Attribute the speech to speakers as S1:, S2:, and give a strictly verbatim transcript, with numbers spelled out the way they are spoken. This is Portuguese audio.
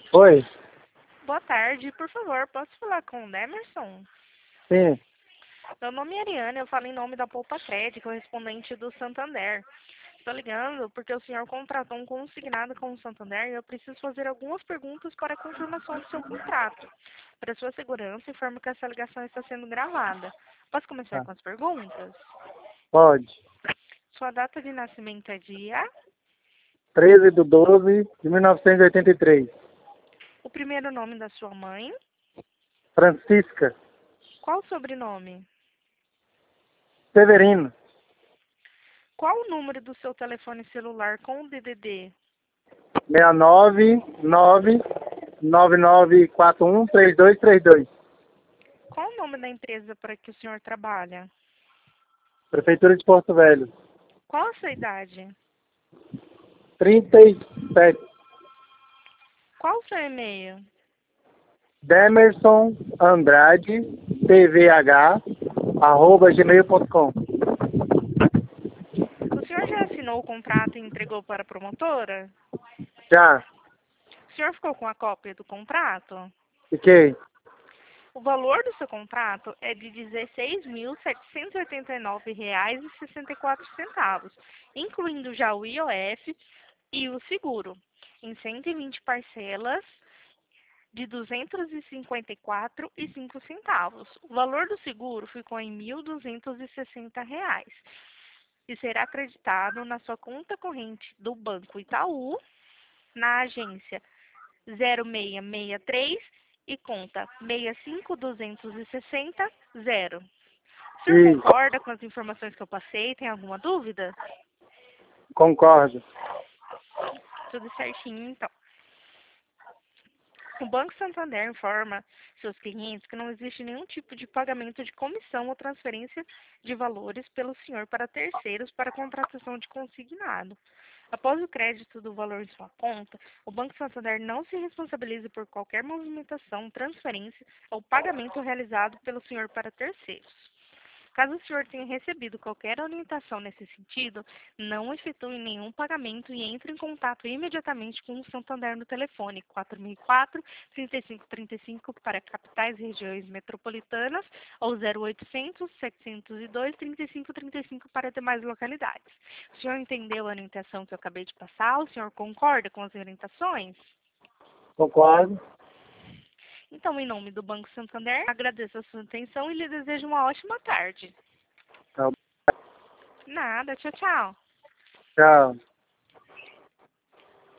S1: Oi,
S2: Boa tarde, por favor, posso falar com o Demerson?
S1: sim,
S2: Meu nome é Ariane, eu falo em nome da Poupa Crédito, correspondente do Santander. Estou ligando porque o senhor contratou um consignado com o Santander e eu preciso fazer algumas perguntas para a confirmação do seu contrato. Para sua segurança, informo que essa ligação está sendo gravada. Posso começar
S1: tá.
S2: com as perguntas?
S1: Pode.
S2: Sua data de nascimento é dia?
S1: treze de doze de mil novecentos e oitenta e três.
S2: O primeiro nome da sua mãe?
S1: Francisca
S2: Qual o sobrenome?
S1: Severino,
S2: Qual o número do seu telefone celular com o D D D?
S1: seis nove nove nove nove quatro um três dois três dois.
S2: Qual o nome da empresa para que o senhor trabalha?
S1: Prefeitura de Porto Velho.
S2: Qual a sua idade?
S1: trinta e sete.
S2: Qual o seu e-mail?
S1: Demerson Andrade, T V H, arroba gmail ponto com.
S2: O senhor já assinou o contrato e entregou para a promotora?
S1: Já,
S2: O senhor ficou com a cópia do contrato?
S1: fiquei.
S2: O valor do seu contrato é de dezesseis mil setecentos e oitenta e nove reais e sessenta e quatro centavos, incluindo já o I O F e o seguro, em cento e vinte parcelas de duzentos e cinquenta e quatro reais e cinco centavos. O valor do seguro ficou em mil duzentos e sessenta reais e será acreditado na sua conta corrente do Banco Itaú, na agência zero seis seis três e conta seis cinco duzentos e sessenta zero. O senhor
S1: E
S2: concorda com as informações que eu passei? Tem alguma dúvida?
S1: concordo.
S2: Tudo certinho, então. O Banco Santander informa seus clientes que não existe nenhum tipo de pagamento de comissão ou transferência de valores pelo senhor para terceiros para contratação de consignado. Após o crédito do valor em sua conta, o Banco Santander não se responsabiliza por qualquer movimentação, transferência ou pagamento realizado pelo senhor para terceiros. Caso o senhor tenha recebido qualquer orientação nesse sentido, não efetue nenhum pagamento e entre em contato imediatamente com o Santander no telefone quatro mil e quatro, trinta e cinco trinta e cinco para capitais e regiões metropolitanas ou zero oitocentos, setecentos e dois, trinta e cinco trinta e cinco para demais localidades. O senhor entendeu a orientação que eu acabei de passar? O senhor concorda com as orientações?
S1: Concordo.
S2: Então, em nome do Banco Santander, agradeço a sua atenção e lhe desejo uma ótima tarde.
S1: Tá.
S2: Nada, tchau, tchau.
S1: Tchau.